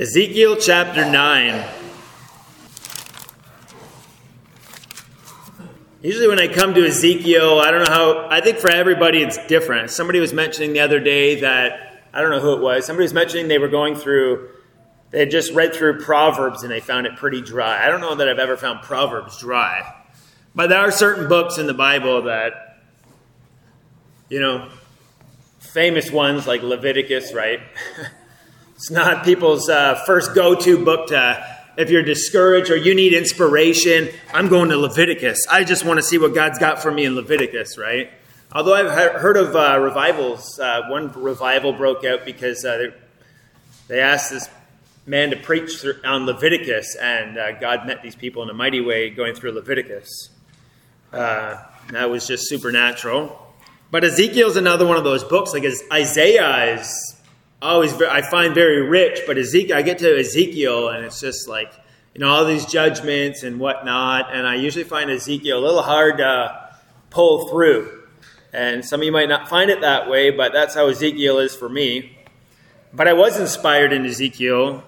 Ezekiel chapter 9. Usually when I come to Ezekiel, I think for everybody it's different. Somebody was mentioning the other day that, I don't know who it was, somebody was mentioning they had just read through Proverbs and they found it pretty dry. I don't know that I've ever found Proverbs dry. But there are certain books in the Bible that, famous ones like Leviticus, right? It's not people's first go-to book if you're discouraged or you need inspiration. I'm going to Leviticus. I just want to see what God's got for me in Leviticus, right? Although I've heard of revivals. One revival broke out because they asked this man to preach on Leviticus, and God met these people in a mighty way going through Leviticus. That was just supernatural. But Ezekiel's another one of those books. Like Isaiah is always, I find very rich, but I get to Ezekiel and it's just like, all these judgments and whatnot. And I usually find Ezekiel a little hard to pull through. And some of you might not find it that way, but that's how Ezekiel is for me. But I was inspired in Ezekiel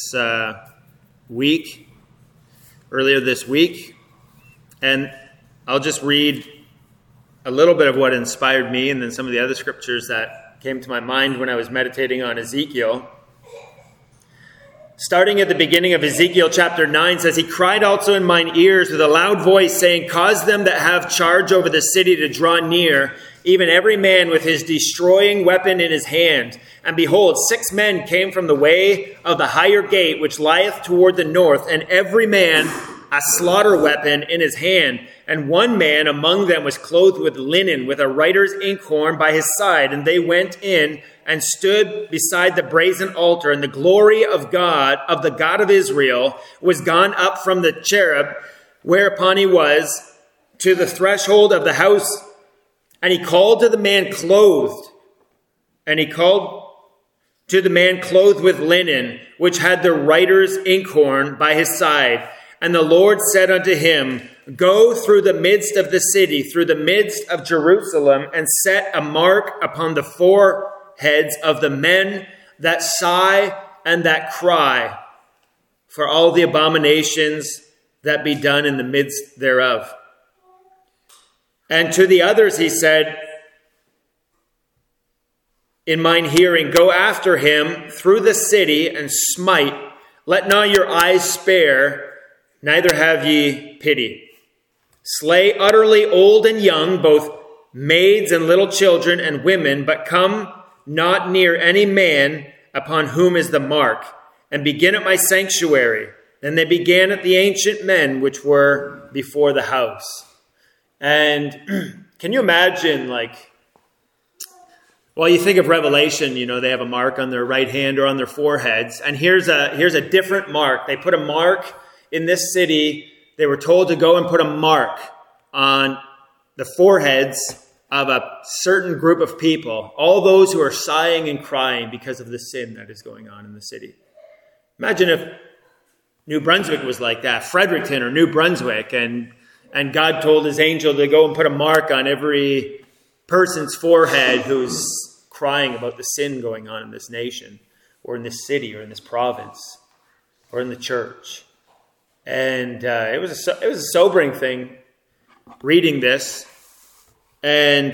earlier this week. And I'll just read a little bit of what inspired me and then some of the other scriptures that came to my mind when I was meditating on Ezekiel. Starting at the beginning of Ezekiel chapter 9 says, "He cried also in mine ears with a loud voice, saying, Cause them that have charge over the city to draw near, even every man with his destroying weapon in his hand. And behold, 6 men came from the way of the higher gate, which lieth toward the north, and every man a slaughter weapon in his hand. And one man among them was clothed with linen, with a writer's inkhorn by his side. And they went in and stood beside the brazen altar. And the glory of God, of the God of Israel, was gone up from the cherub whereupon he was to the threshold of the house. And he called to the man clothed. And he called to the man clothed with linen, which had the writer's inkhorn by his side. And the Lord said unto him, Go through the midst of the city, through the midst of Jerusalem, and set a mark upon the foreheads of the men that sigh and that cry, for all the abominations that be done in the midst thereof. And to the others he said, in mine hearing, Go after him through the city and smite. Let not your eyes spare, neither have ye pity. Slay utterly old and young, both maids and little children and women, but come not near any man upon whom is the mark, and begin at my sanctuary. Then they began at the ancient men which were before the house." And can you imagine, you think of Revelation, they have a mark on their right hand or on their foreheads, and here's a different mark. They put a mark in this city. They were told to go and put a mark on the foreheads of a certain group of people, all those who are sighing and crying because of the sin that is going on in the city. Imagine if New Brunswick was like that, Fredericton or New Brunswick, and God told his angel to go and put a mark on every person's forehead who's crying about the sin going on in this nation or in this city or in this province or in the church. And it was a sobering thing reading this. And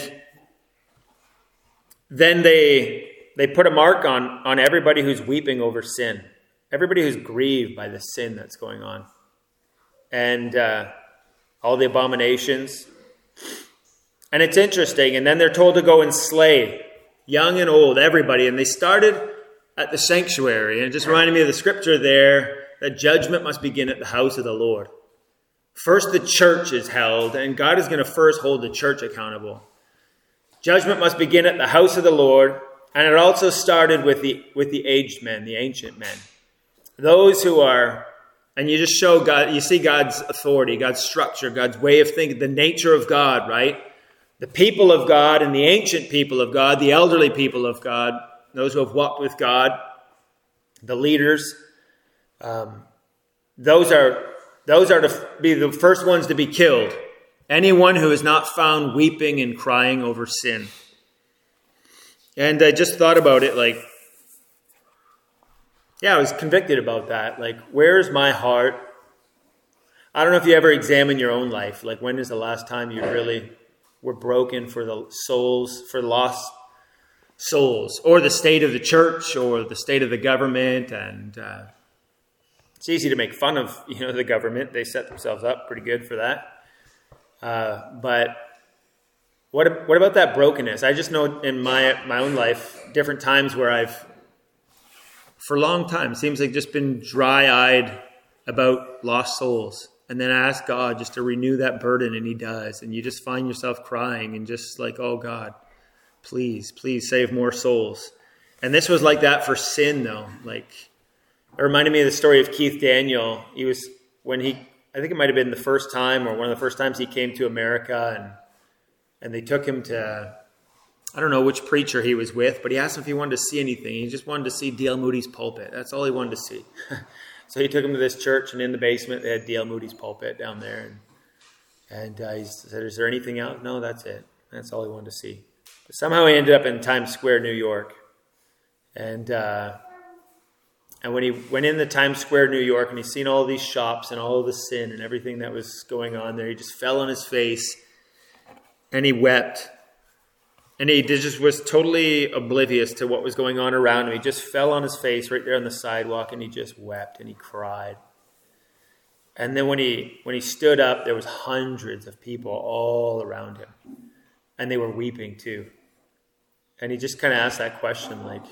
then they put a mark on everybody who's weeping over sin, everybody who's grieved by the sin that's going on, and all the abominations. And it's interesting. And then they're told to go and slay young and old, everybody. And they started at the sanctuary. And it just reminded me of the scripture there, that judgment must begin at the house of the Lord. First, the church is held, and God is going to first hold the church accountable. Judgment must begin at the house of the Lord, and it also started with the aged men, the ancient men. Those who are, and you just show God, you see God's authority, God's structure, God's way of thinking, the nature of God, right? The people of God and the ancient people of God, the elderly people of God, those who have walked with God, the leaders. Those are to be the first ones to be killed. Anyone who is not found weeping and crying over sin. And I just thought about it, I was convicted about that. Like, where's my heart? I don't know if you ever examine your own life. Like, when is the last time you really were broken for the souls, for lost souls, or the state of the church, or the state of the government? And it's easy to make fun of, the government. They set themselves up pretty good for that. But what about that brokenness? I just know in my own life, different times where I've, for a long time, seems like just been dry-eyed about lost souls. And then I ask God just to renew that burden, and he does. And you just find yourself crying and just like, oh God, please save more souls. And this was like that for sin, though. Like, it reminded me of the story of Keith Daniel. I think it might have been the first time or one of the first times he came to America, and they took him to, I don't know which preacher he was with, but he asked him if he wanted to see anything. He just wanted to see D.L. Moody's pulpit. That's all he wanted to see. So he took him to this church, and in the basement, they had D.L. Moody's pulpit down there. And he said, is there anything else? No, that's it. That's all he wanted to see. But somehow he ended up in Times Square, New York. And when he went in the Times Square, New York, and he's seen all these shops and all of the sin and everything that was going on there, he just fell on his face, and he wept. And he just was totally oblivious to what was going on around him. He just fell on his face right there on the sidewalk, and he just wept and he cried. And then when he stood up, there was hundreds of people all around him, and they were weeping too. And he just kind of asked that question, like,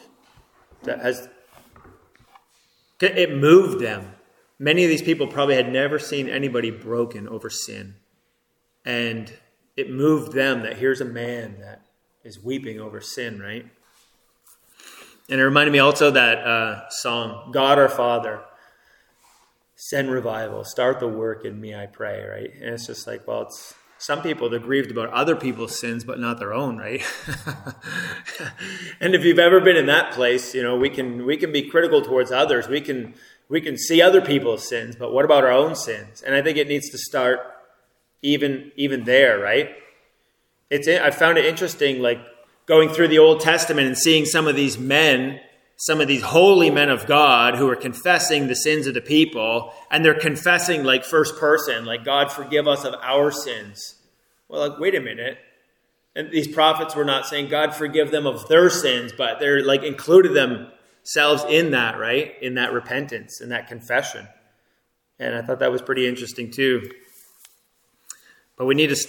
it moved them. Many of these people probably had never seen anybody broken over sin, and it moved them that here's a man that is weeping over sin, right? And it reminded me also of that song, God our Father, send revival, start the work in me, I pray, right? And it's just like, well, it's some people, they're grieved about other people's sins, but not their own, right? And if you've ever been in that place, we can be critical towards others. We can see other people's sins, but what about our own sins? And I think it needs to start even there, right? I found it interesting, like going through the Old Testament and seeing some of these holy men of God who are confessing the sins of the people, and they're confessing like first person, like, God, forgive us of our sins. Well, like, wait a minute. And these prophets were not saying, God, forgive them of their sins, but they're like included themselves in that, right? In that repentance, in that confession. And I thought that was pretty interesting too. But we need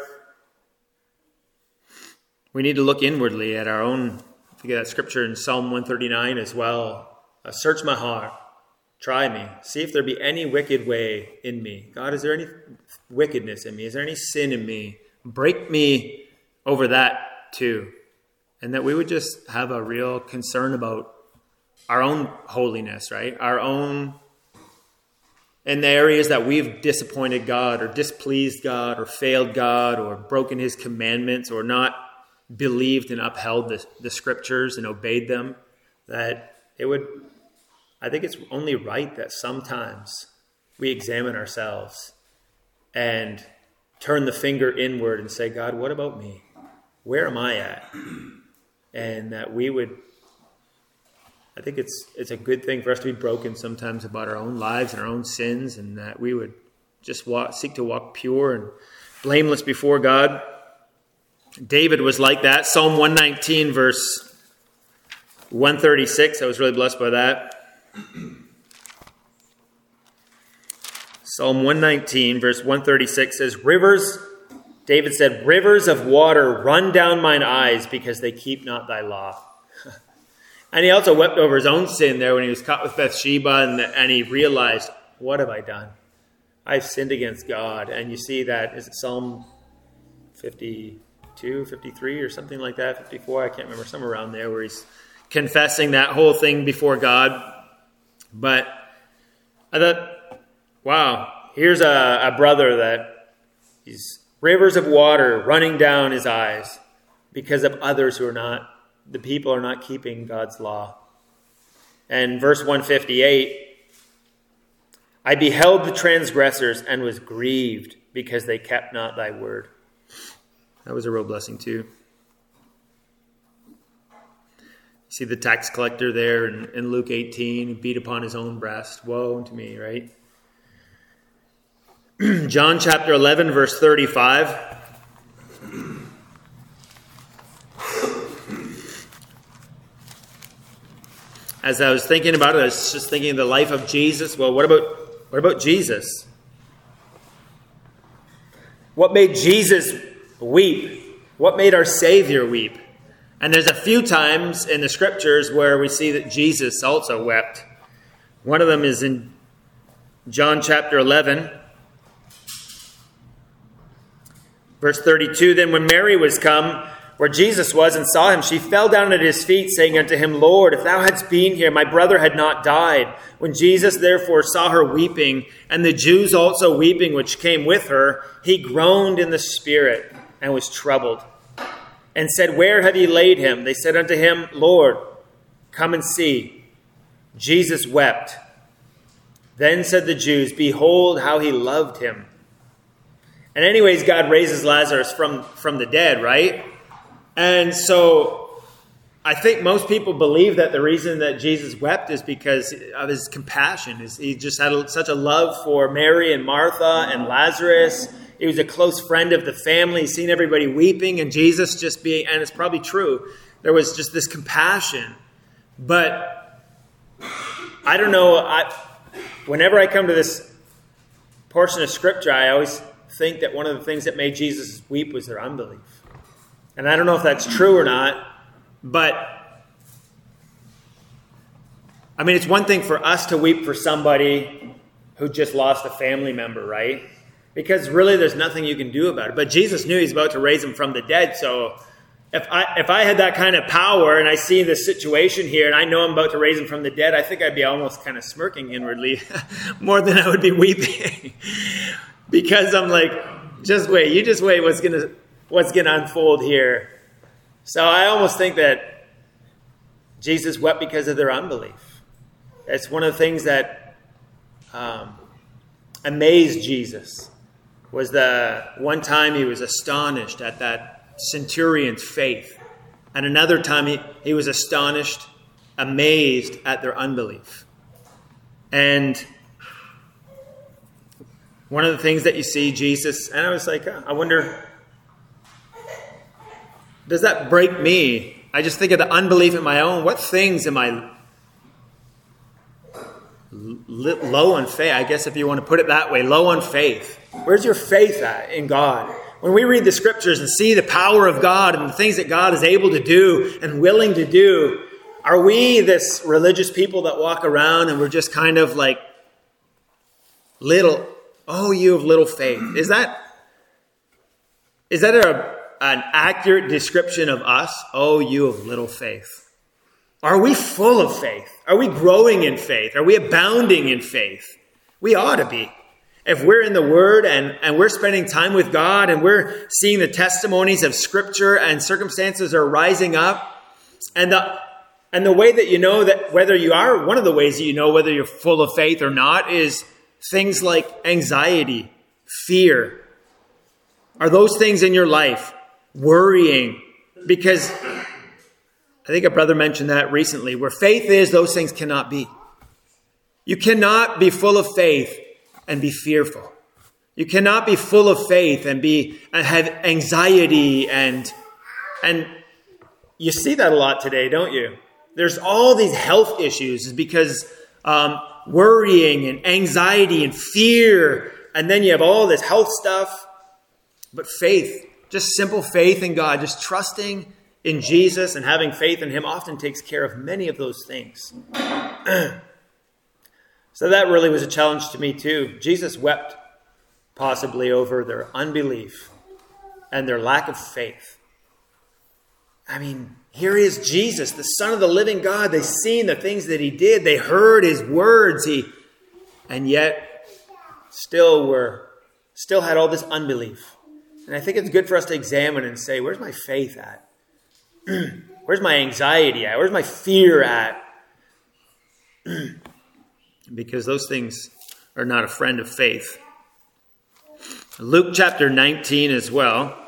to look inwardly at our own. If you get that scripture in Psalm 139 as well. Search my heart. Try me. See if there be any wicked way in me. God, is there any wickedness in me? Is there any sin in me? Break me over that too. And that we would just have a real concern about our own holiness, right? Our own, in the areas that we've disappointed God or displeased God or failed God or broken his commandments or not believed and upheld the scriptures and obeyed them, that I think it's only right that sometimes we examine ourselves and turn the finger inward and say, God, what about me? Where am I at? And that I think it's a good thing for us to be broken sometimes about our own lives and our own sins, and that we would just seek to walk pure and blameless before God. David was like that. Psalm 119, verse 136. I was really blessed by that. Psalm 119, verse 136 says, David said, rivers of water run down mine eyes because they keep not thy law. And he also wept over his own sin there when he was caught with Bathsheba, and he realized, what have I done? I've sinned against God. And you see that, is it Psalm 52, 53 or something like that, 54, I can't remember, somewhere around there, where he's confessing that whole thing before God. But I thought, wow, here's a brother that he's rivers of water running down his eyes because of others the people are not keeping God's law. And verse 158, I beheld the transgressors and was grieved because they kept not thy word. That was a real blessing too. See the tax collector there in Luke 18, beat upon his own breast. Woe unto me, right? John chapter 11, verse 35. As I was thinking about it, I was just thinking of the life of Jesus. Well, what about Jesus? What made Jesus weep? What made our Savior weep? And there's a few times in the scriptures where we see that Jesus also wept. One of them is in John chapter 11, verse 32. Then when Mary was come where Jesus was and saw him, she fell down at his feet, saying unto him, Lord, if thou hadst been here, my brother had not died. When Jesus therefore saw her weeping, and the Jews also weeping which came with her, he groaned in the spirit and was troubled, and said, Where have ye laid him? They said unto him, Lord, come and see. Jesus wept. Then said the Jews, Behold how he loved him. And anyways, God raises Lazarus from the dead, right? And so I think most people believe that the reason that Jesus wept is because of his compassion. He just had such a love for Mary and Martha and Lazarus. He was a close friend of the family. He's seen everybody weeping, and Jesus just being, and it's probably true, there was just this compassion. But I don't know, whenever I come to this portion of Scripture, I always think that one of the things that made Jesus weep was their unbelief. And I don't know if that's true or not, but I mean, it's one thing for us to weep for somebody who just lost a family member, right? Because really there's nothing you can do about it. But Jesus knew he's about to raise him from the dead. So if I had that kind of power and I see this situation here and I know I'm about to raise him from the dead, I think I'd be almost kind of smirking inwardly more than I would be weeping. Because I'm like, just wait, what's gonna unfold here. So I almost think that Jesus wept because of their unbelief. It's one of the things that amazed Jesus. Was the one time he was astonished at that centurion's faith. And another time he was astonished, amazed at their unbelief. And one of the things that you see Jesus, and I was like, I wonder, does that break me? I just think of the unbelief in my own. What things am I low on faith? I guess if you want to put it that way, low on faith. Where's your faith at in God? When we read the scriptures and see the power of God and the things that God is able to do and willing to do, are we this religious people that walk around and we're just kind of like little, oh, you have little faith? Is that an accurate description of us? Oh, you have little faith. Are we full of faith? Are we growing in faith? Are we abounding in faith? We ought to be. If we're in the Word and we're spending time with God and we're seeing the testimonies of Scripture and circumstances are rising up, and the way that you know that whether you are, one of the ways that you know whether you're full of faith or not is things like anxiety, fear. Are those things in your life? Worrying? Because I think a brother mentioned that recently. Where faith is, those things cannot be. You cannot be full of faith and be fearful. You cannot be full of faith and have anxiety and you see that a lot today, don't you? There's all these health issues because worrying and anxiety and fear, and then you have all this health stuff. But faith, just simple faith in God, just trusting in Jesus and having faith in Him often takes care of many of those things. So that really was a challenge to me too. Jesus wept possibly over their unbelief and their lack of faith. I mean, here is Jesus, the Son of the living God. They've seen the things that He did. They heard His words. And yet still had all this unbelief. And I think it's good for us to examine and say, where's my faith at? Where's my anxiety at? Where's my fear at? Because those things are not a friend of faith. Luke chapter 19 as well.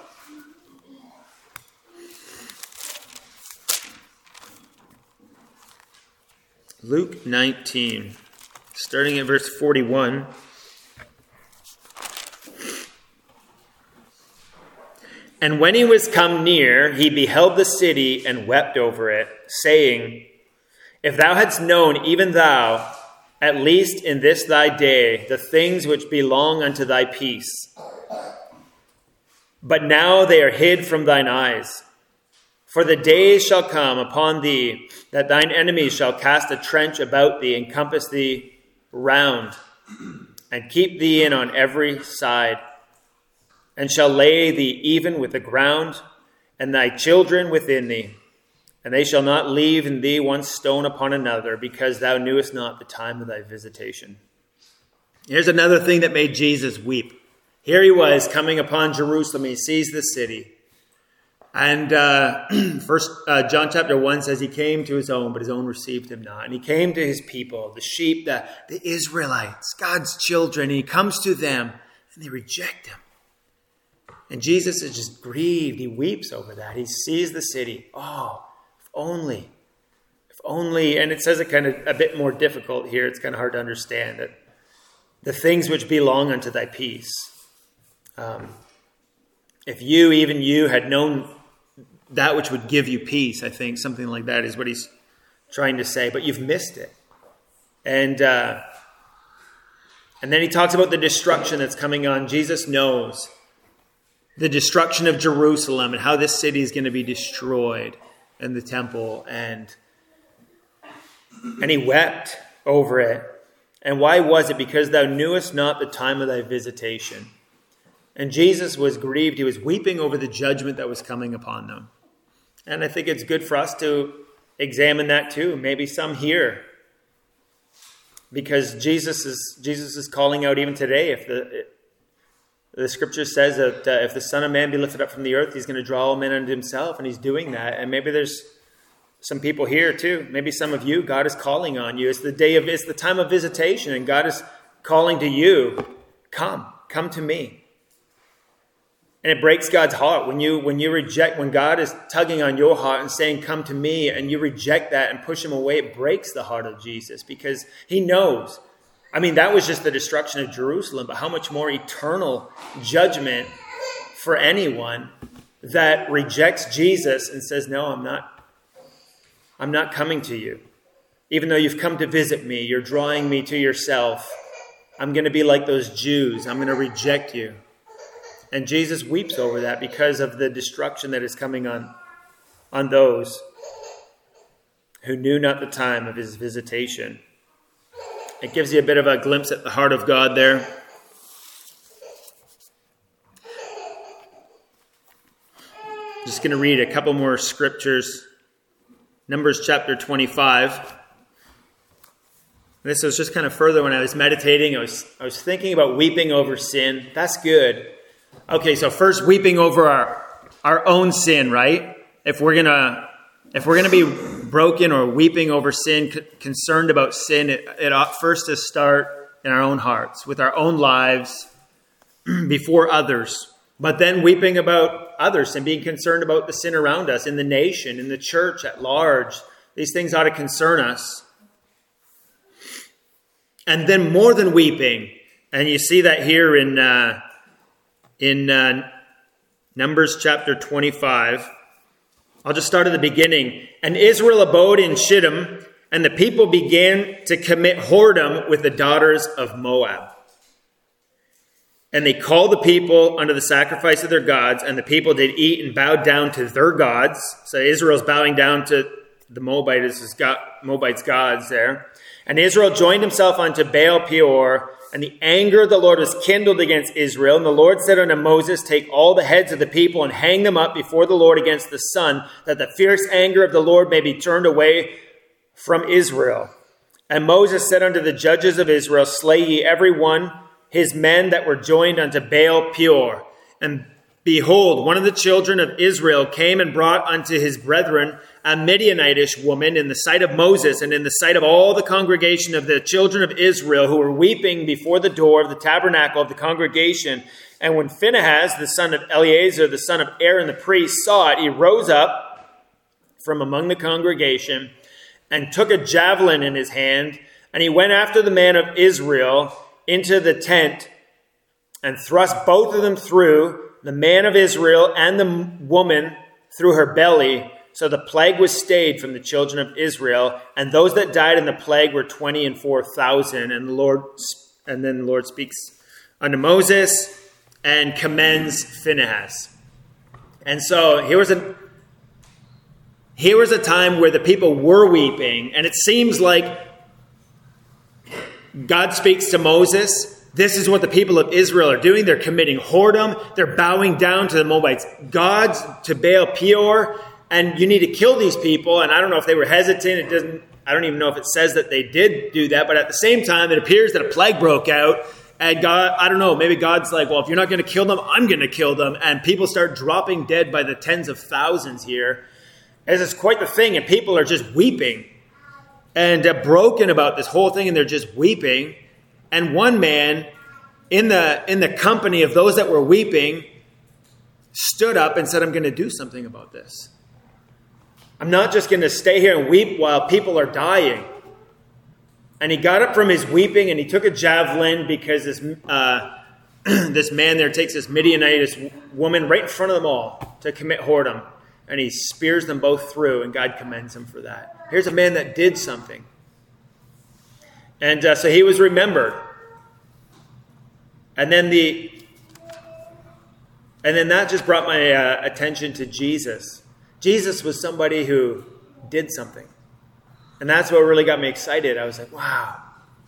Luke 19, starting at verse 41. And when he was come near, he beheld the city and wept over it, saying, If thou hadst known, even thou, at least in this thy day, the things which belong unto thy peace. But now they are hid from thine eyes. For the days shall come upon thee, that thine enemies shall cast a trench about thee, and compass thee round, and keep thee in on every side, and shall lay thee even with the ground, and thy children within thee. And they shall not leave in thee one stone upon another, because thou knewest not the time of thy visitation. Here's another thing that made Jesus weep. Here he was coming upon Jerusalem. He sees the city. And first John chapter 1 says he came to his own, but his own received him not. And he came to his people, the sheep, the Israelites, God's children. And he comes to them, and they reject him. And Jesus is just grieved. He weeps over that. He sees the city. Oh, if only, and it says it kind of a bit more difficult here. It's kind of hard to understand that the things which belong unto thy peace. If you, even you, had known that which would give you peace, I think something like that is what he's trying to say, but you've missed it. And then he talks about the destruction that's coming on. Jesus knows the destruction of Jerusalem and how this city is going to be destroyed, and the temple, and he wept over it. And why was it? Because thou knewest not the time of thy visitation. And Jesus was grieved. He was weeping over the judgment that was coming upon them. And I think it's good for us to examine that too. Maybe some here. Because Jesus is calling out even today. If the scripture says that if the Son of Man be lifted up from the earth, he's going to draw all men unto himself. And he's doing that. And maybe there's some people here too. Maybe some of you, God is calling on you. It's the time of visitation. And God is calling to you, come to me. And it breaks God's heart when you reject, when God is tugging on your heart and saying, come to me, and you reject that and push him away. It breaks the heart of Jesus, because he knows. I mean, that was just the destruction of Jerusalem, but how much more eternal judgment for anyone that rejects Jesus and says, no, I'm not coming to you. Even though you've come to visit me, you're drawing me to yourself. I'm going to be like those Jews. I'm going to reject you. And Jesus weeps over that because of the destruction that is coming on those who knew not the time of his visitation. It gives you a bit of a glimpse at the heart of God there. Just going to read a couple more scriptures. Numbers chapter 25. This was just kind of further when I was meditating. I was thinking about weeping over sin. That's good. Okay, so first, weeping over our own sin, right? If we're gonna be broken or weeping over sin, concerned about sin, it ought first to start in our own hearts, with our own lives, before others. But then weeping about others and being concerned about the sin around us, in the nation, in the church at large. These things ought to concern us. And then more than weeping, and you see that here in Numbers chapter 25. I'll just start at the beginning. And Israel abode in Shittim, and the people began to commit whoredom with the daughters of Moab. And they called the people unto the sacrifice of their gods, and the people did eat and bowed down to their gods. So Israel's bowing down to the Moabites' gods there. And Israel joined himself unto Baal Peor, and the anger of the Lord was kindled against Israel. And the Lord said unto Moses, take all the heads of the people and hang them up before the Lord against the sun, that the fierce anger of the Lord may be turned away from Israel. And Moses said unto the judges of Israel, slay ye every one his men that were joined unto Baal Peor. And behold, one of the children of Israel came and brought unto his brethren a Midianitish woman in the sight of Moses and in the sight of all the congregation of the children of Israel, who were weeping before the door of the tabernacle of the congregation. And when Phinehas, the son of Eleazar, the son of Aaron the priest, saw it, he rose up from among the congregation and took a javelin in his hand, and he went after the man of Israel into the tent and thrust both of them through, the man of Israel and the woman through her belly. So the plague was stayed from the children of Israel, and those that died in the plague were 24,000. And then the Lord speaks unto Moses and commends Phinehas. And so here was a time where the people were weeping, and it seems like God speaks to Moses. This is what the people of Israel are doing. They're committing whoredom. They're bowing down to the Moabites' gods, to Baal Peor, and you need to kill these people. And I don't know if they were hesitant. I don't even know if it says that they did do that. But at the same time, it appears that a plague broke out. And God, I don't know, maybe God's like, well, if you're not going to kill them, I'm going to kill them. And people start dropping dead by the tens of thousands here. As it's quite the thing. And people are just weeping and broken about this whole thing. And they're just weeping. And one man in the company of those that were weeping stood up and said, I'm going to do something about this. I'm not just going to stay here and weep while people are dying. And he got up from his weeping and he took a javelin, because this man there takes this Midianite woman right in front of them all to commit whoredom. And he spears them both through, and God commends him for that. Here's a man that did something. And so he was remembered. And then that just brought my attention to Jesus. Jesus was somebody who did something. And that's what really got me excited. I was like, wow.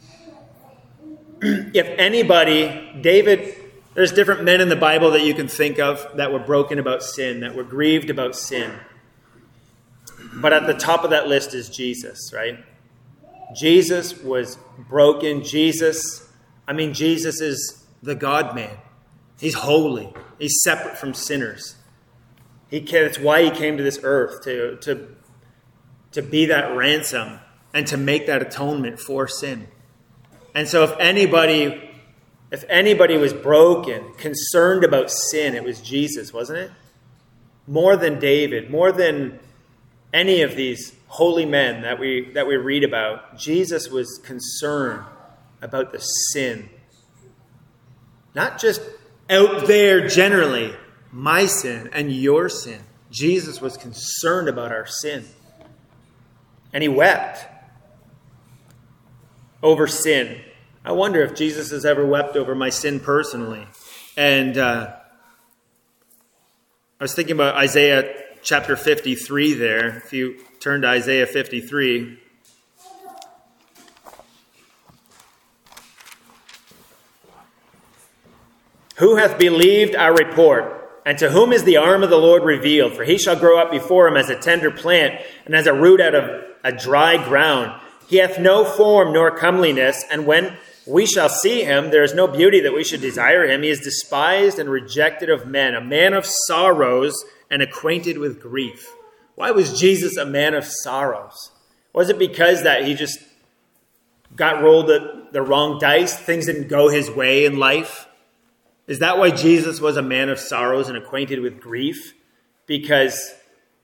If anybody, David, there's different men in the Bible that you can think of that were broken about sin, that were grieved about sin. But at the top of that list is Jesus, right? Jesus was broken. Jesus is the God-man. He's holy. He's separate from sinners. That's why he came to this earth, to be that ransom and to make that atonement for sin. And so if anybody was broken, concerned about sin, it was Jesus, wasn't it? More than David, more than any of these holy men that we read about, Jesus was concerned about the sin. Not just out there generally, my sin and your sin. Jesus was concerned about our sin. And he wept over sin. I wonder if Jesus has ever wept over my sin personally. And I was thinking about Isaiah chapter 53 there. If you turn to Isaiah 53. Who hath believed our report? And to whom is the arm of the Lord revealed? For he shall grow up before him as a tender plant, and as a root out of a dry ground. He hath no form nor comeliness, and when we shall see him, there is no beauty that we should desire him. He is despised and rejected of men, a man of sorrows and acquainted with grief. Why was Jesus a man of sorrows? Was it because that he just got rolled the wrong dice? Things didn't go his way in life? Is that why Jesus was a man of sorrows and acquainted with grief? Because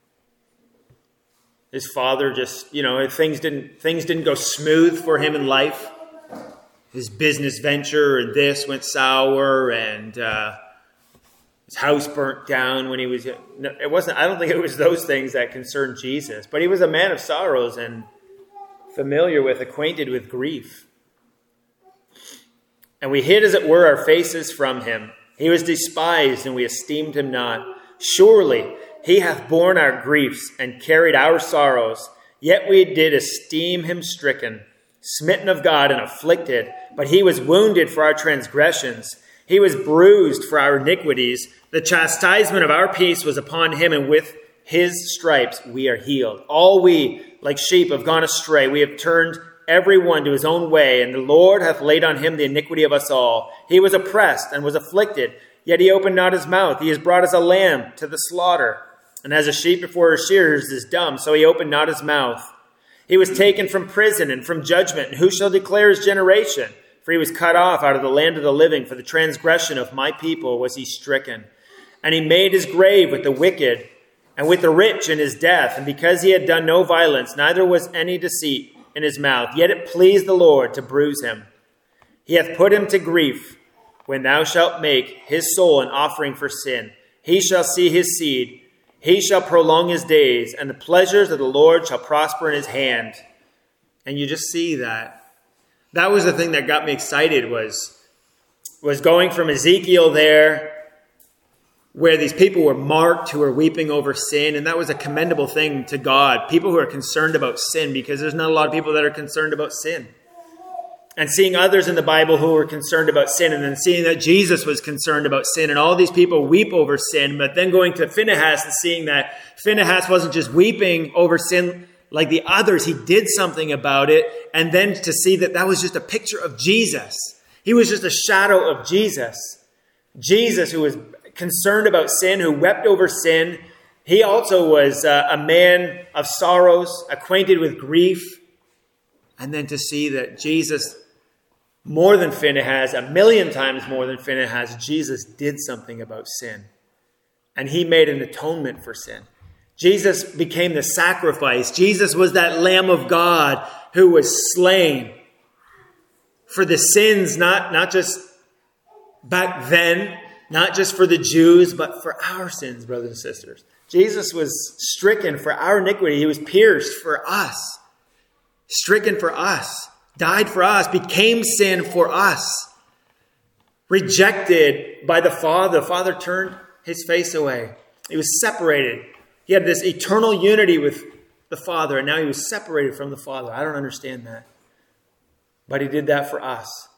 his father just, things didn't go smooth for him in life. His business venture and this went sour, and his house burnt down when he was. It wasn't. I don't think it was those things that concerned Jesus, but he was a man of sorrows and acquainted with grief. And we hid, as it were, our faces from him. He was despised, and we esteemed him not. Surely he hath borne our griefs and carried our sorrows. Yet we did esteem him stricken, smitten of God, and afflicted. But he was wounded for our transgressions. He was bruised for our iniquities. The chastisement of our peace was upon him, and with his stripes we are healed. All we, like sheep, have gone astray. We have turned every one to his own way, and the Lord hath laid on him the iniquity of us all. He was oppressed and was afflicted, yet he opened not his mouth. He is brought as a lamb to the slaughter, and as a sheep before her shearers is dumb, so he opened not his mouth. He was taken from prison and from judgment, and who shall declare his generation? For he was cut off out of the land of the living. For the transgression of my people was he stricken. And he made his grave with the wicked and with the rich in his death, and because he had done no violence, neither was any deceit in his mouth. Yet it pleased the Lord to bruise him. He hath put him to grief. When thou shalt make his soul an offering for sin, he shall see his seed. He shall prolong his days, and the pleasures of the Lord shall prosper in his hand. And you just see that. That was the thing that got me excited, was going from Ezekiel there, where these people were marked who were weeping over sin. And that was a commendable thing to God. People who are concerned about sin, because there's not a lot of people that are concerned about sin. And seeing others in the Bible who were concerned about sin, and then seeing that Jesus was concerned about sin, and all these people weep over sin. But then going to Phinehas and seeing that Phinehas wasn't just weeping over sin like the others. He did something about it. And then to see that that was just a picture of Jesus. He was just a shadow of Jesus. Jesus, who was concerned about sin, who wept over sin. He also was a man of sorrows, acquainted with grief. And then to see that Jesus, more than Phinehas, 1,000,000 times more than Phinehas, Jesus did something about sin. And he made an atonement for sin. Jesus became the sacrifice. Jesus was that Lamb of God who was slain for the sins, not just back then, not just for the Jews, but for our sins, brothers and sisters. Jesus was stricken for our iniquity. He was pierced for us. Stricken for us, died for us, became sin for us, rejected by the Father. The Father turned his face away. He was separated. He had this eternal unity with the Father, and now he was separated from the Father. I don't understand that. But he did that for us.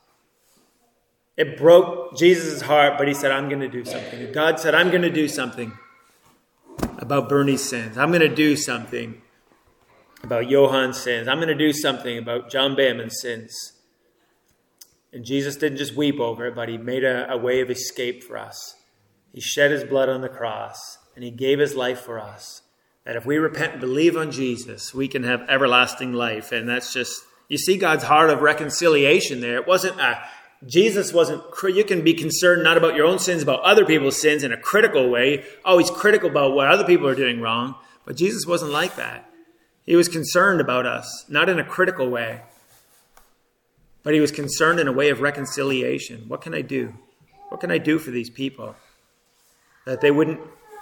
It broke Jesus' heart, but he said, I'm going to do something. God said, I'm going to do something about Bernie's sins. I'm going to do something about Johan's sins. I'm going to do something about John Bayman's sins. And Jesus didn't just weep over it, but he made a way of escape for us. He shed his blood on the cross, and he gave his life for us. That if we repent and believe on Jesus, we can have everlasting life. And that's just, you see God's heart of reconciliation there. It wasn't Jesus wasn't, you can be concerned not about your own sins, about other people's sins in a critical way, always critical about what other people are doing wrong. But Jesus wasn't like that. He was concerned about us, not in a critical way, but he was concerned in a way of reconciliation. What can I do? What can I do for these people? That they wouldn't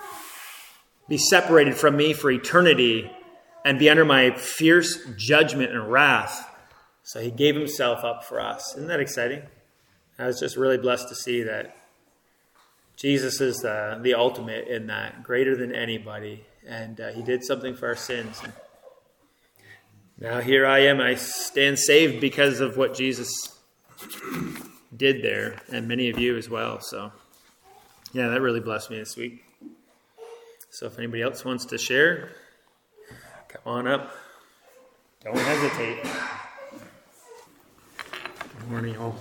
be separated from me for eternity and be under my fierce judgment and wrath. So he gave himself up for us. Isn't that exciting? I was just really blessed to see that Jesus is the ultimate in that, greater than anybody. And he did something for our sins. Now here I am. I stand saved because of what Jesus did there, and many of you as well. So, yeah, that really blessed me this week. So if anybody else wants to share, come on up. Don't hesitate. Good morning, all.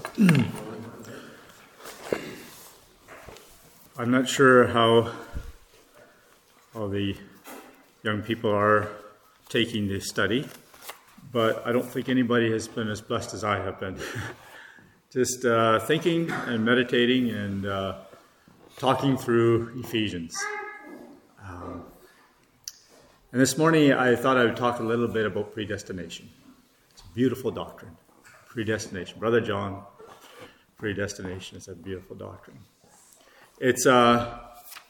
I'm not sure how the young people are taking this study, but I don't think anybody has been as blessed as I have been. Just thinking and meditating and talking through Ephesians. And this morning I thought I would talk a little bit about predestination. It's a beautiful doctrine. Predestination. Brother John, predestination is a beautiful doctrine. It's, I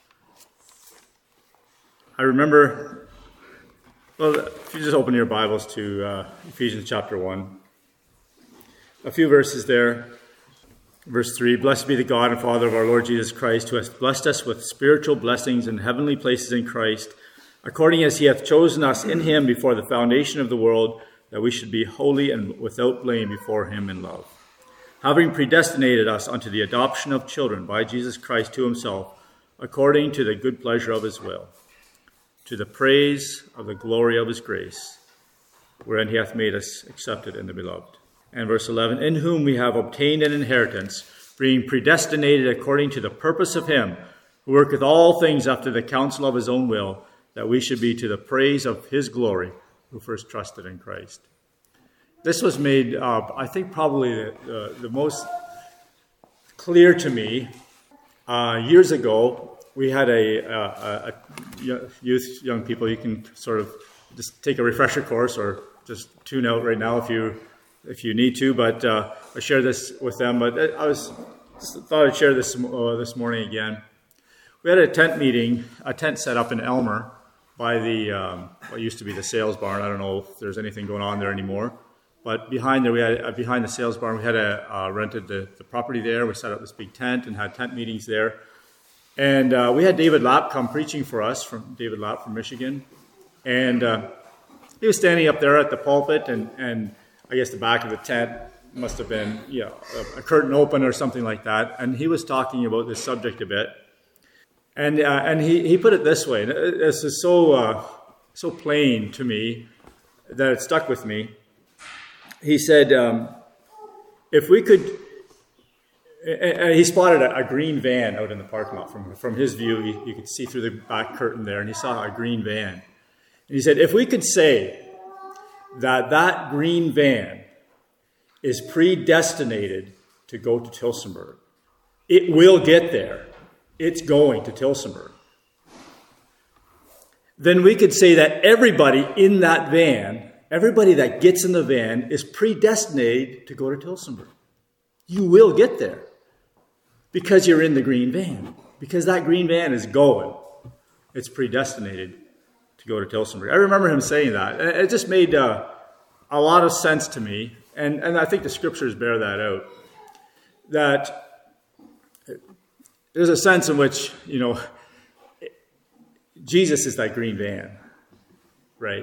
remember, well, if you just open your Bibles to Ephesians chapter 1, a few verses there. Verse 3, Blessed be the God and Father of our Lord Jesus Christ, who has blessed us with spiritual blessings in heavenly places in Christ, according as he hath chosen us in him before the foundation of the world, that we should be holy and without blame before him in love. Having predestinated us unto the adoption of children by Jesus Christ to himself, according to the good pleasure of his will, to the praise of the glory of his grace, wherein he hath made us accepted in the beloved. And verse 11, In whom we have obtained an inheritance, being predestinated according to the purpose of him, who worketh all things after the counsel of his own will, that we should be to the praise of his glory, who first trusted in Christ. This was made, I think, probably the most clear to me years ago we had a young people. You can sort of just take a refresher course or just tune out right now if you need to. But I share this with them. But I thought I'd share this morning again. We had a tent set up in Elmer by the what used to be the sales barn. I don't know if there's anything going on there anymore. But behind there, behind the sales barn, we had rented the property there. We set up this big tent and had tent meetings there. And we had David Lapp come preaching for us, David Lapp from Michigan. And he was standing up there at the pulpit, and I guess the back of the tent must have been a curtain open or something like that. And he was talking about this subject a bit. And he put it this way. And this is so plain to me that it stuck with me. He said, if we could, and he spotted a green van out in the parking lot. From his view, you could see through the back curtain there, and he saw a green van. And he said, if we could say that green van is predestinated to go to Tillsonburg, it will get there. It's going to Tillsonburg. Then we could say that everybody in that van, everybody that gets in the van is predestinated to go to Tillsonburg. You will get there because you're in the green van. Because that green van is going. It's predestinated to go to Tillsonburg. I remember him saying that. And it just made a lot of sense to me. And I think the scriptures bear that out. That there's a sense in which, Jesus is that green van, right?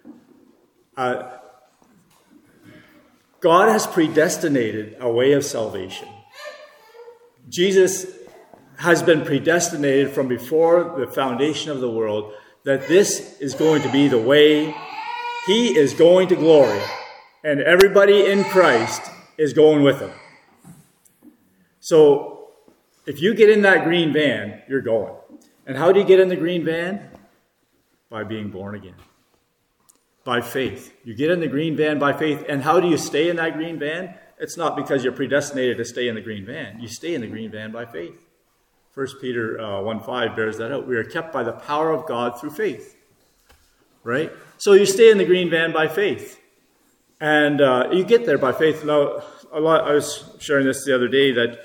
God has predestinated a way of salvation. Jesus has been predestinated from before the foundation of the world that this is going to be the way. He is going to glory, and everybody in Christ is going with him. So if you get in that green van, you're going. And how do you get in the green van? By being born again. By faith. You get in the green van by faith. And how do you stay in that green van? It's not because you're predestinated to stay in the green van. You stay in the green van by faith. 1 Peter 1:5 bears that out. We are kept by the power of God through faith. Right? So you stay in the green van by faith. And you get there by faith. Now, I was sharing this the other day that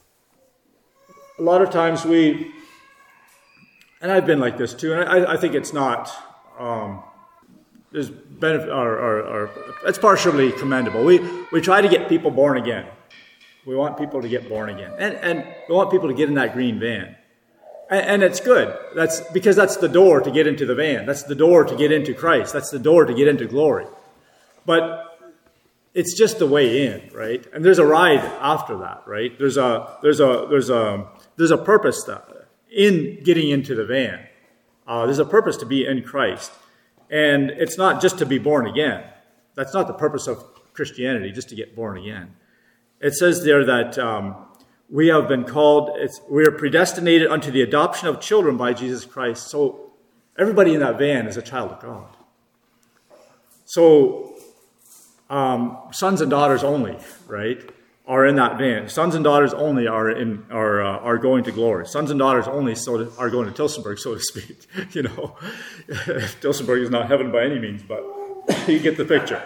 a lot of times and I've been like this too, and I think it's not, there's benefit, or it's partially commendable. We try to get people born again. We want people to get born again. And we want people to get in that green van. And it's good. That's because that's the door to get into the van. That's the door to get into Christ. That's the door to get into glory. But it's just the way in, right? And there's a ride after that, right? There's a purpose in getting into the van. There's a purpose to be in Christ. And it's not just to be born again. That's not the purpose of Christianity, just to get born again. It says there that we have been called, we are predestinated unto the adoption of children by Jesus Christ. So everybody in that van is a child of God. So sons and daughters only, right, are in that van. Sons and daughters only are going to glory. Sons and daughters only are going to Tillsonburg, so to speak. Tillsonburg is not heaven by any means, but you get the picture.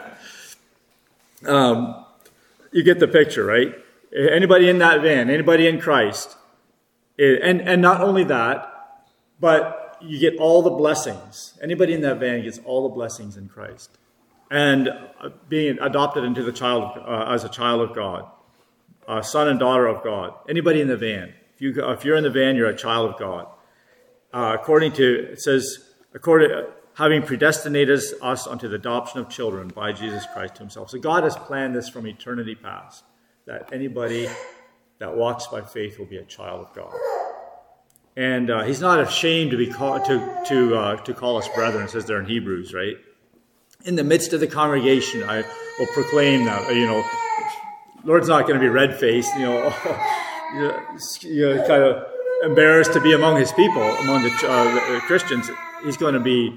You get the picture, right? Anybody in that van, anybody in Christ, and not only that, but you get all the blessings. Anybody in that van gets all the blessings in Christ, and being adopted into the as a child of God. Son and daughter of God. Anybody in the van. If you're in the van, you're a child of God. It says, having predestinated us unto the adoption of children by Jesus Christ himself. So God has planned this from eternity past, that anybody that walks by faith will be a child of God. And he's not ashamed to be called to call us brethren, it says there in Hebrews, right? In the midst of the congregation, I will proclaim that, Lord's not going to be red-faced, kind of embarrassed to be among his people, among the Christians. He's going to be,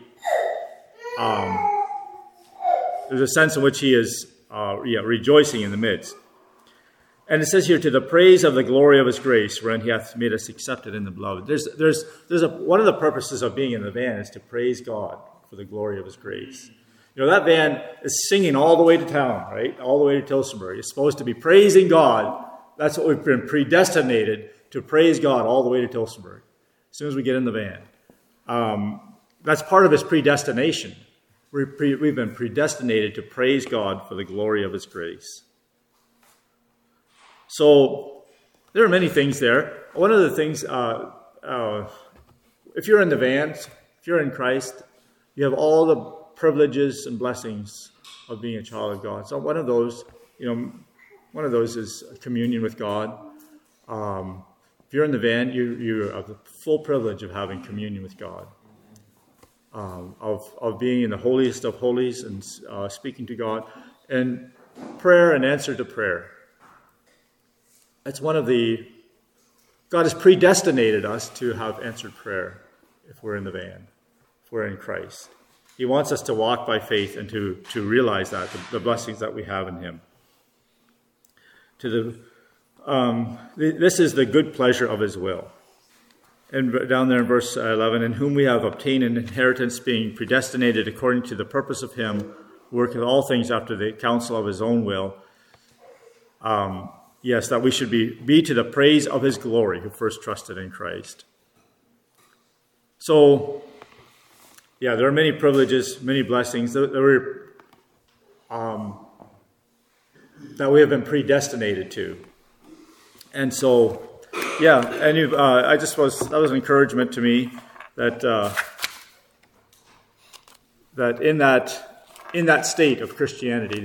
there's a sense in which he is rejoicing in the midst. And it says here, to the praise of the glory of his grace, wherein he hath made us accepted in the beloved. One of the purposes of being in the van is to praise God for the glory of his grace. That van is singing all the way to town, right? All the way to Tillsonbury. It's supposed to be praising God. That's what we've been predestinated to, praise God all the way to Tillsonbury as soon as we get in the van. That's part of his predestination. We've been predestinated to praise God for the glory of his grace. So there are many things there. One of the things, if you're in the van, if you're in Christ, you have all the privileges and blessings of being a child of God. So one of those is communion with God. If you're in the van, you have the full privilege of having communion with God, of being in the holiest of holies and speaking to God, and prayer and answer to prayer. That's one of the... God has predestinated us to have answered prayer if we're in the van, if we're in Christ. He wants us to walk by faith and to realize that, the blessings that we have in him. This is the good pleasure of his will. And down there in verse 11, in whom we have obtained an inheritance, being predestinated according to the purpose of him, who worketh all things after the counsel of his own will. Yes, that we should be to the praise of his glory, who first trusted in Christ. So, there are many privileges, many blessings that we have been predestinated to. And so, that was an encouragement to me that in that state of Christianity,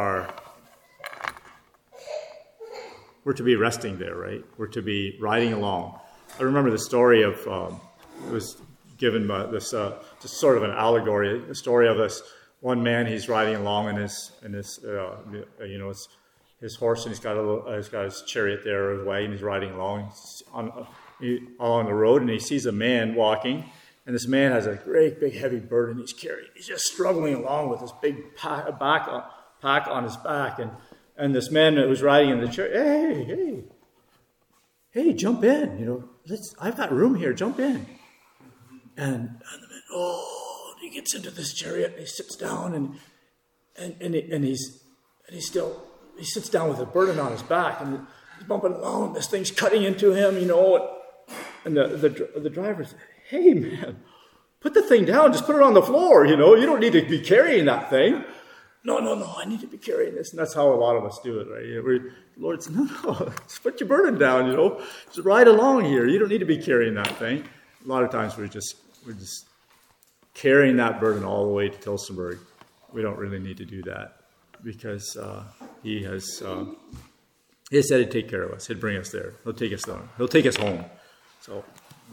we're to be resting there, right? We're to be riding along. I remember the story of, it was given by this, just sort of an allegory, the story of this one man. He's riding along in his horse, and he's got his chariot there, or his wagon. He's riding along on the road, and he sees a man walking, and this man has a great big heavy burden he's carrying. He's just struggling along with this big pack on his back, and this man that was riding in the chariot, hey, jump in, I've got room here, jump in. And the man, he gets into this chariot, and he sits down, and he sits down with a burden on his back, and he's bumping along, and this thing's cutting into him, and the driver said, hey man, put the thing down, just put it on the floor, you don't need to be carrying that thing. No, I need to be carrying this. And that's how a lot of us do it, right? The Lord says, no, just put your burden down, just ride along here. You don't need to be carrying that thing. A lot of times we're just carrying that burden all the way to Tillsonbury. We don't really need to do that, because he has said he'd take care of us. He'd bring us there. He'll take us down. He'll take us home. So,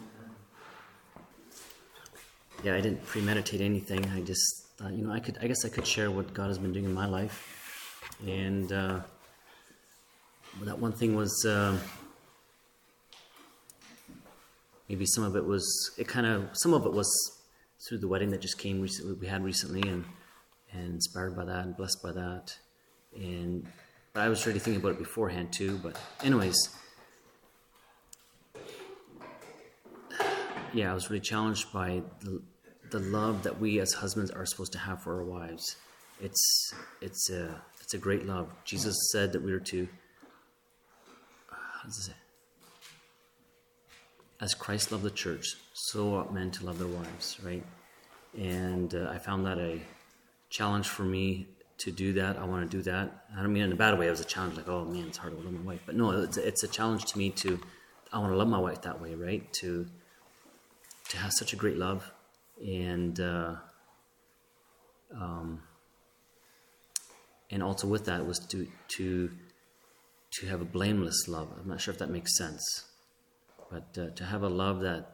I didn't premeditate anything. I just thought, I guess I could share what God has been doing in my life. And that one thing was, maybe some of it was through the wedding that just came recently. We had recently, and inspired by that and blessed by that. But I was already thinking about it beforehand too. But anyways, I was really challenged by the love that we as husbands are supposed to have for our wives. It's a great love. Jesus said that we were to, how does it say? As Christ loved the church, so ought men to love their wives, right? And I found that a challenge for me to do that. I want to do that. I don't mean in a bad way. It was a challenge, like, oh man, it's hard to love my wife. But no, it's a challenge to me I want to love my wife that way, right? To have such a great love, and also with that was to have a blameless love. I'm not sure if that makes sense, but to have a love that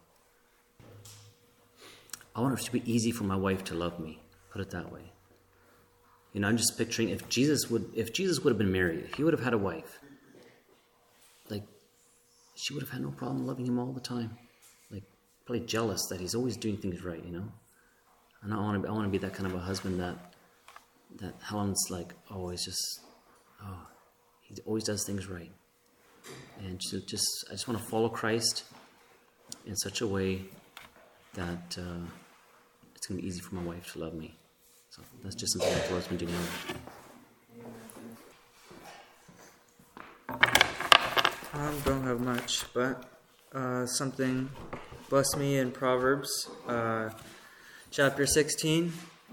I want it to be easy for my wife to love me. Put it that way. I'm just picturing if Jesus would have been married, if he would have had a wife, like, she would have had no problem loving him all the time. Like, probably jealous that he's always doing things right, And I want to be that kind of a husband that Helen's like always just, He always does things right. And I just want to follow Christ in such a way that it's going to be easy for my wife to love me. So that's just something that the Lord's been doing. Don't have much, but something blessed me in Proverbs, chapter 16,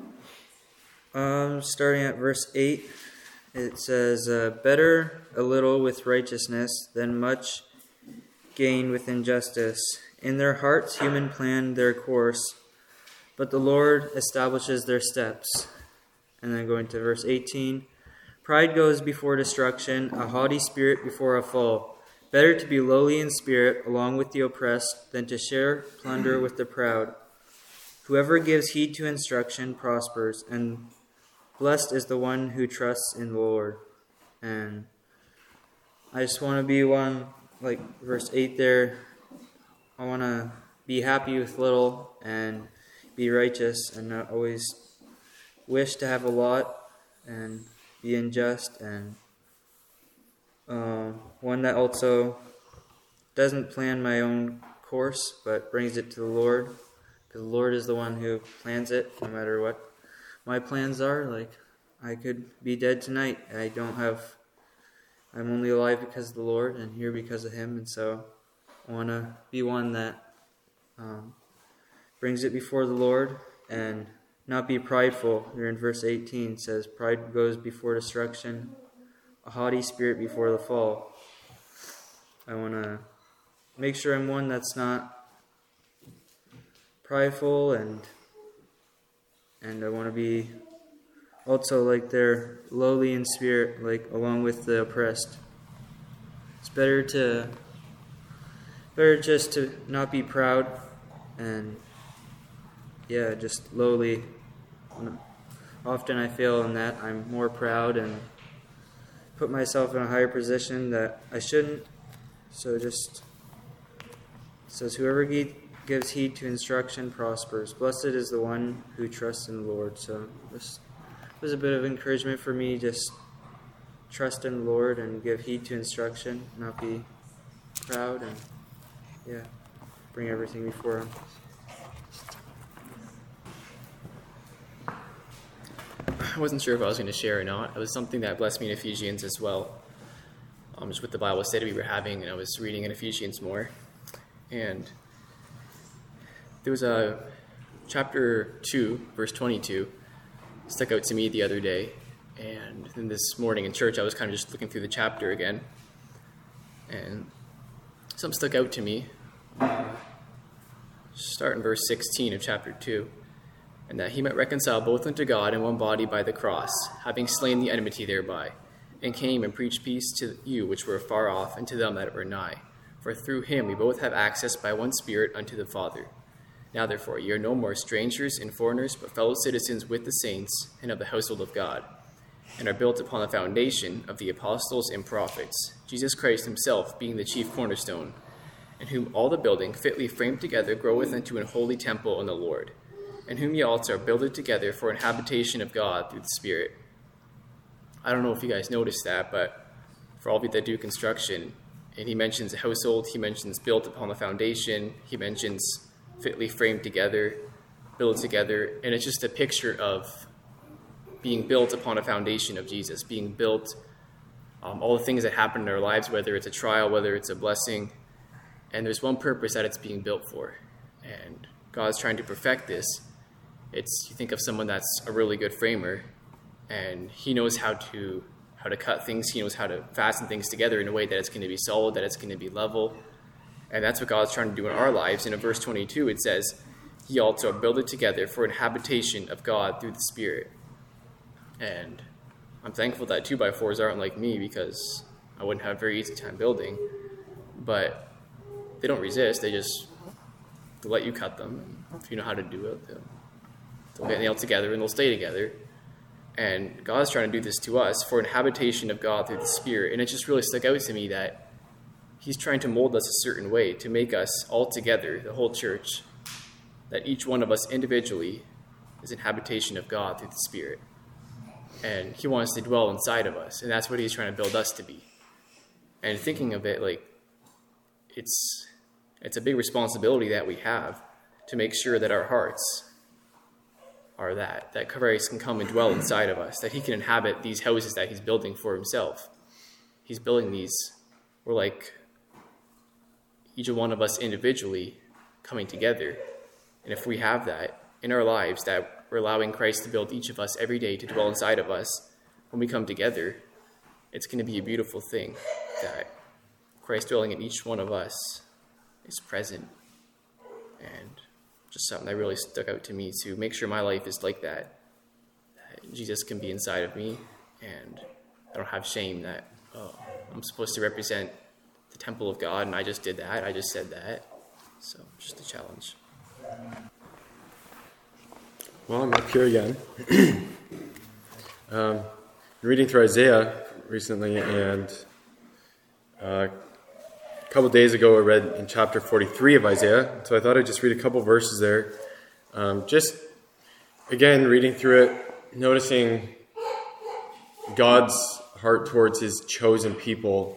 starting at verse 8. It says, better a little with righteousness than much gain with injustice. In their hearts human plan their course, but the Lord establishes their steps. And then going to verse 18, pride goes before destruction, a haughty spirit before a fall. Better to be lowly in spirit along with the oppressed than to share plunder with the proud. Whoever gives heed to instruction prospers, and blessed is the one who trusts in the Lord. And I just want to be one, like verse 8 there, I want to be happy with little and be righteous and not always wish to have a lot and be unjust, and one that also doesn't plan my own course but brings it to the Lord, because the Lord is the one who plans it no matter what my plans are. Like, I could be dead tonight. I'm only alive because of the Lord and here because of Him, and so I want to be one that brings it before the Lord and not be prideful. Here in verse 18 it says, pride goes before destruction, a haughty spirit before the fall. I want to make sure I'm one that's not prideful, and I want to be also like they're lowly in spirit, like along with the oppressed. It's better just to not be proud and just lowly. Often I fail in that. I'm more proud and put myself in a higher position that I shouldn't. So just says, whoever gives heed to instruction prospers. Blessed is the one who trusts in the Lord. So this was a bit of encouragement for me. Just trust in the Lord and give heed to instruction, not be proud, and bring everything before Him. I wasn't sure if I was going to share or not. It was something that blessed me in Ephesians as well. Just with the Bible study we were having, and I was reading in Ephesians more. And there was a chapter 2, verse 22, stuck out to me the other day. And then this morning in church, I was kind of just looking through the chapter again. And something stuck out to me. Start in verse 16 of chapter 2. And that He might reconcile both unto God in one body by the cross, having slain the enmity thereby, and came and preached peace to you which were far off, and to them that were nigh. For through Him we both have access by one Spirit unto the Father. Now therefore ye are no more strangers and foreigners, but fellow citizens with the saints, and of the household of God, and are built upon the foundation of the apostles and prophets, Jesus Christ Himself being the chief cornerstone, in whom all the building fitly framed together groweth into an holy temple in the Lord, in whom ye also are builded together for an habitation of God through the Spirit. I don't know if you guys noticed that, but for all of you that do construction, and he mentions a household, he mentions built upon the foundation, he mentions fitly framed together, built together, and it's just a picture of being built upon a foundation of Jesus, being built, all the things that happen in our lives, whether it's a trial, whether it's a blessing, and there's one purpose that it's being built for, and God's trying to perfect this. You think of someone that's a really good framer, and he knows how to cut things, he knows how to fasten things together in a way that it's going to be solid, that it's going to be level, and that's what God's trying to do in our lives. And in verse 22 it says, "Ye also are builded together for an habitation of God through the Spirit." And I'm thankful that 2x4s aren't like me, because I wouldn't have a very easy time building, but they don't resist, they just let you cut them. If you know how to do it, they'll get nailed together and they'll stay together. And God's trying to do this to us for an habitation of God through the Spirit. And it just really stuck out to me that He's trying to mold us a certain way to make us all together, the whole church, that each one of us individually is an habitation of God through the Spirit. And he wants to dwell inside of us, and that's what he's trying to build us to be. And thinking of it, like, it's a big responsibility that we have to make sure that our hearts are that Christ can come and dwell inside of us, that he can inhabit these houses that he's building for himself. He's building these, we're like each one of us individually coming together. And if we have that in our lives, that we're allowing Christ to build each of us every day to dwell inside of us, when we come together, it's going to be a beautiful thing that Christ dwelling in each one of us is present. And just something that really stuck out to me, to make sure my life is like that Jesus can be inside of me, and I don't have shame that, oh, I'm supposed to represent the temple of God, and I just did that, I just said that. So, just a challenge. Well, I'm up here again. Reading through Isaiah recently, and a couple days ago I read in chapter 43 of Isaiah, so I thought I'd just read a couple verses there. Just, again, reading through it, noticing God's heart towards his chosen people.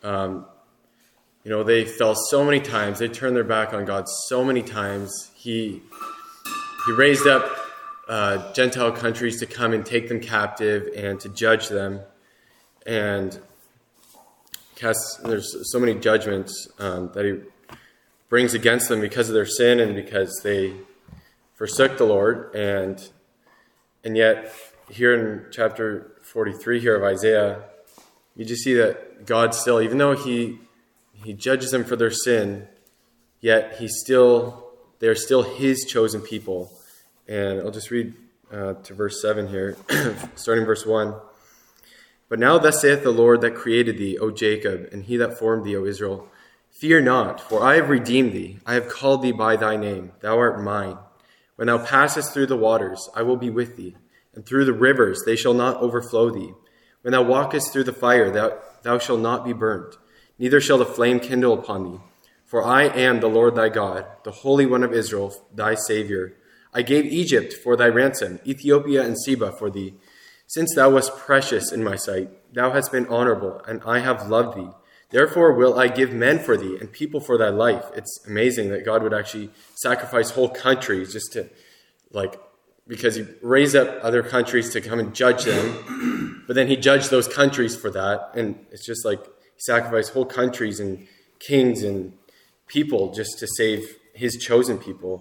They fell so many times. They turned their back on God so many times. He raised up Gentile countries to come and take them captive and to judge them. And there's so many judgments that he brings against them because of their sin and because they forsook the Lord. And yet, here in chapter 43 here of Isaiah, you just see that God still, even though he judges them for their sin, yet they're still his chosen people. And I'll just read to verse 7 here, starting verse 1. But now thus saith the Lord that created thee, O Jacob, and he that formed thee, O Israel, fear not, for I have redeemed thee. I have called thee by thy name. Thou art mine. When thou passest through the waters, I will be with thee, and through the rivers they shall not overflow thee. When thou walkest through the fire, thou shalt not be burnt, neither shall the flame kindle upon thee. For I am the Lord thy God, the Holy One of Israel, thy Savior. I gave Egypt for thy ransom, Ethiopia and Seba for thee. Since thou wast precious in my sight, thou hast been honorable, and I have loved thee. Therefore will I give men for thee and people for thy life. It's amazing that God would actually sacrifice whole countries just to, because he raised up other countries to come and judge them, but then he judged those countries for that. And it's just like he sacrificed whole countries and kings and people just to save his chosen people.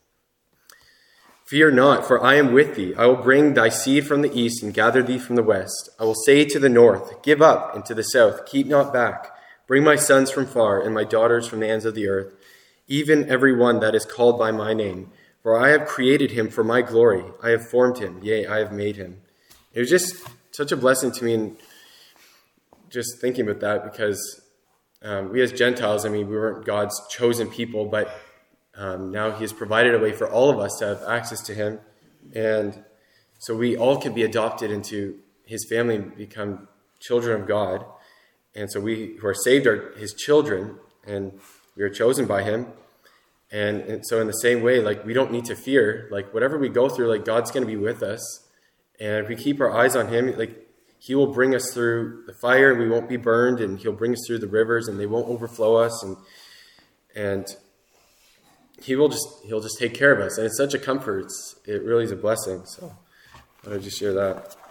Fear not, for I am with thee. I will bring thy seed from the east and gather thee from the west. I will say to the north, give up, and to the south, keep not back. Bring my sons from far and my daughters from the ends of the earth, even every one that is called by my name. For I have created him for my glory. I have formed him. Yea, I have made him. It was just such a blessing to me, and just thinking about that, because we as Gentiles, we weren't God's chosen people, but now he has provided a way for all of us to have access to him. And so we all can be adopted into his family and become children of God. And so we who are saved are his children, and we are chosen by him. And so in the same way, we don't need to fear. Whatever we go through, God's going to be with us. And if we keep our eyes on him, he will bring us through the fire, and we won't be burned, and he'll bring us through the rivers, and they won't overflow us. And he'll just take care of us. And it's such a comfort. It really is a blessing. So I want to just share that.